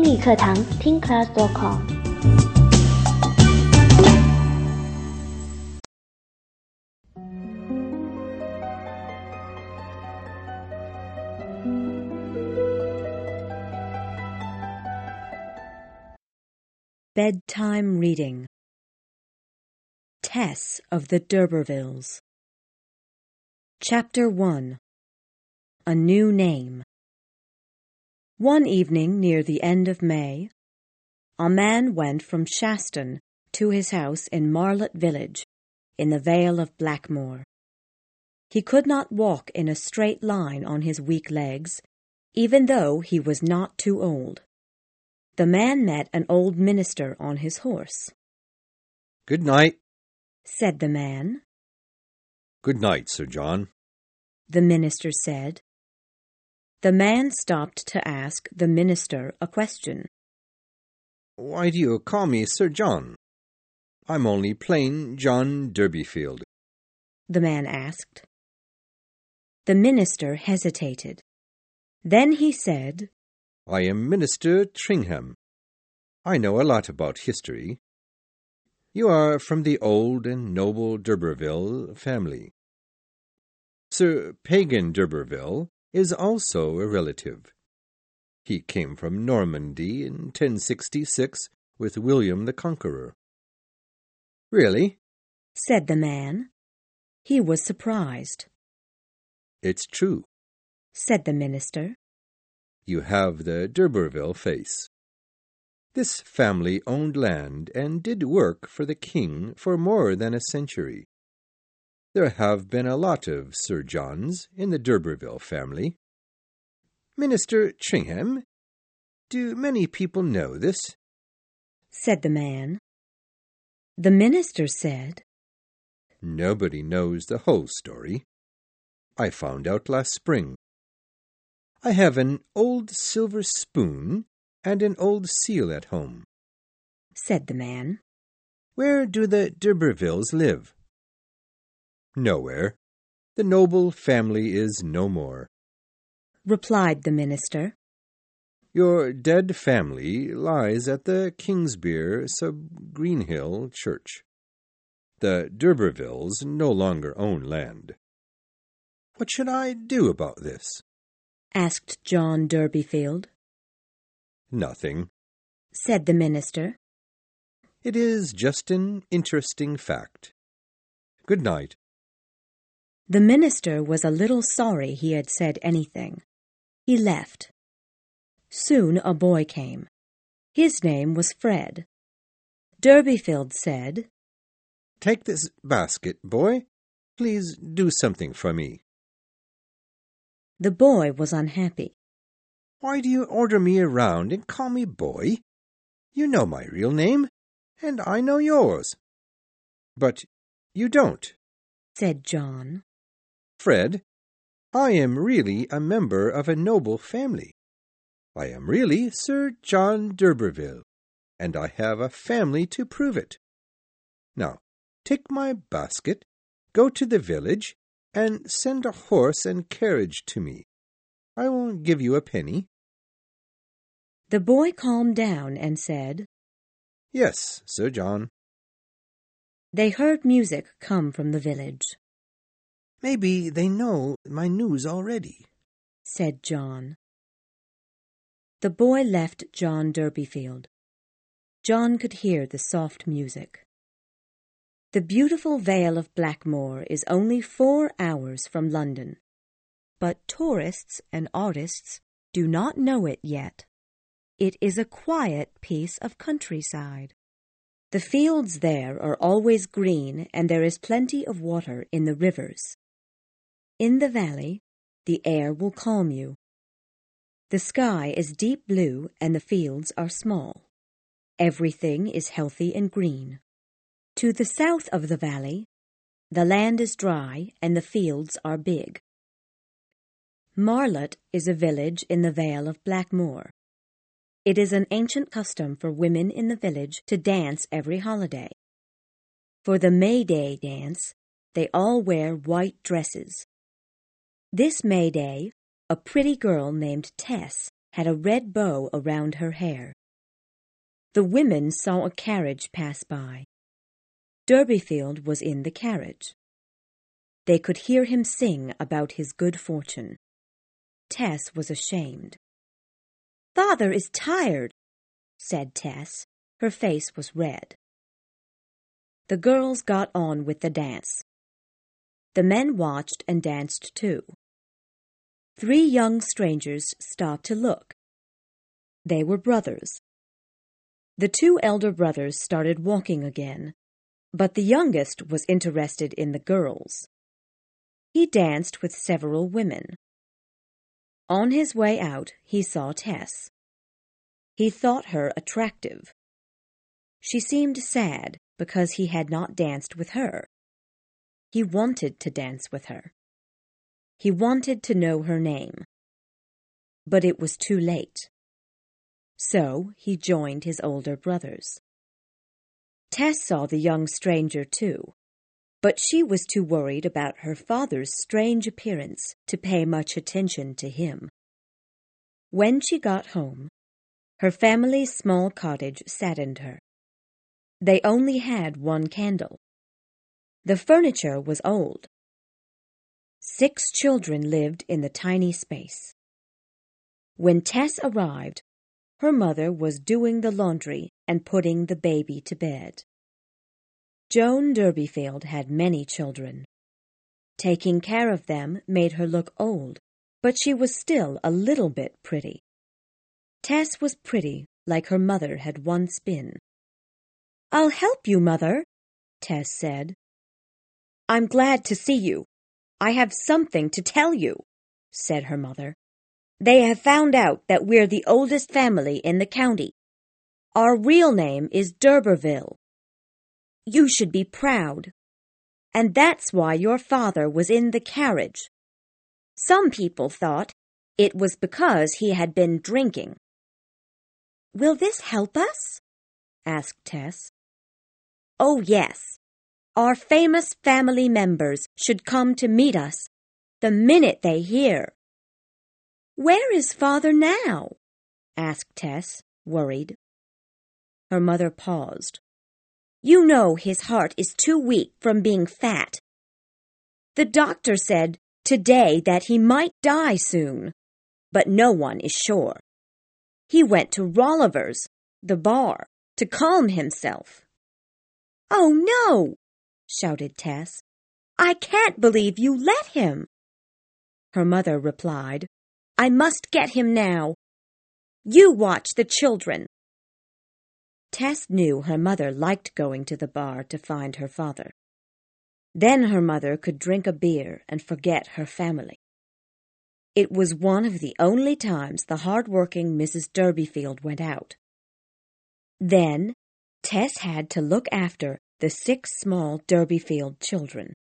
英语课堂听 class.com。 Bedtime reading. Tess of the D'Urbervilles. Chapter 1. A New Name. One evening near the end of May, a man went from Shaston to his house in Marlott village, in the Vale of Blackmoor. He could not walk in a straight line on his weak legs, even though he was not too old. The man met an old minister on his horse. "Good night," said the man. "Good night, Sir John." The minister said. The man stopped to ask the minister a question. "Why do you call me Sir John? I'm only plain John Durbeyfield," the man asked. The minister hesitated. Then he said, "I am Minister Tringham. I know a lot about history. You are from the old and noble d'Urberville family. Sir Pagan d'Urberville is also a relative. He came from Normandy in 1066 with William the Conqueror." "Really?" said the man. He was surprised. "It's true," said the minister. "You have the d'Urberville face. This family owned land and did work for the king for more than a century. There have been a lot of Sir Johns in the d'Urberville family. Minister Tringham, do many people know this?" said the man. The minister said, "Nobody knows the whole story. I found out last spring. I have an old silver spoon and an old seal at home." said the man. "Where do the d'Urbervilles live?" "Nowhere. The noble family is no more," replied the minister. "Your dead family lies at the Kingsbere sub Greenhill Church. The d'Urbervilles no longer own land." "What should I do about this?" asked John Durbeyfield. "Nothing," said the minister. "It is just an interesting fact. Good night." The minister was a little sorry he had said anything. He left. Soon a boy came. His name was Fred. Durbeyfield said, "Take this basket, boy. Please do something for me." The boy was unhappy. "Why do you order me around and call me boy? You know my real name, and I know yours." "But you don't," said John. "Fred, I am really a member of a noble family. I am really Sir John d'Urberville, and I have a family to prove it. Now, take my basket, go to the village, and send a horse and carriage to me. I will give you a penny." The boy calmed down and said, "Yes, Sir John." They heard music come from the village. "Maybe they know my news already," said John. The boy left John Durbeyfield. John could hear the soft music. The beautiful Vale of Blackmoor is only 4 hours from London, but tourists and artists do not know it yet. It is a quiet piece of countryside. The fields there are always green, and there is plenty of water in the rivers. In the valley, the air will calm you. The sky is deep blue and the fields are small. Everything is healthy and green. To the south of the valley, the land is dry and the fields are big. Marlott is a village in the Vale of Blackmoor. It is an ancient custom for women in the village to dance every holiday. For the May Day dance, they all wear white dresses. This May Day, a pretty girl named Tess had a red bow around her hair. the women saw a carriage pass by. Durbeyfield was in the carriage. They could hear him sing about his good fortune. Tess was ashamed. "Father is tired," said Tess. Her face was red. The girls got on with the dance. The men watched and danced too. 3 young strangers stopped to look. They were brothers. The 2 elder brothers started walking again, but the youngest was interested in the girls. He danced with several women. On his way out, he saw Tess. He thought her attractive. She seemed sad because he had not danced with her. He wanted to dance with her. He wanted to know her name. But it was too late. So he joined his older brothers. Tess saw the young stranger too, but she was too worried about her father's strange appearance to pay much attention to him. When she got home, her family's small cottage saddened her. They only had 1 candle. The furniture was old. 6 children lived in the tiny space. When Tess arrived, her mother was doing the laundry and putting the baby to bed. Joan Durbeyfield had many children. Taking care of them made her look old, but she was still a little bit pretty. Tess was pretty like her mother had once been. "I'll help you, Mother," Tess said. "I'm glad to see you. I have something to tell you," said her mother. "They have found out that we're the oldest family in the county. Our real name is d'Urberville. You should be proud. And that's why your father was in the carriage. Some people thought it was because he had been drinking." "Will this help us?" asked Tess. "Oh, yes. Our famous family members should come to meet us the minute they hear." "Where is Father now?" asked Tess, worried. Her mother paused. "You know his heart is too weak from being fat. The doctor said today that he might die soon, but no one is sure. He went to Rolliver's, the bar, to calm himself." "Oh, no!" shouted Tess. "I can't believe you let him." Her mother replied, "I must get him now. You watch the children." Tess knew her mother liked going to the bar to find her father. Then her mother could drink a beer and forget her family. It was one of the only times the hard-working Mrs. Durbeyfield went out. Then Tess had to look after the 6 small Durbeyfield children.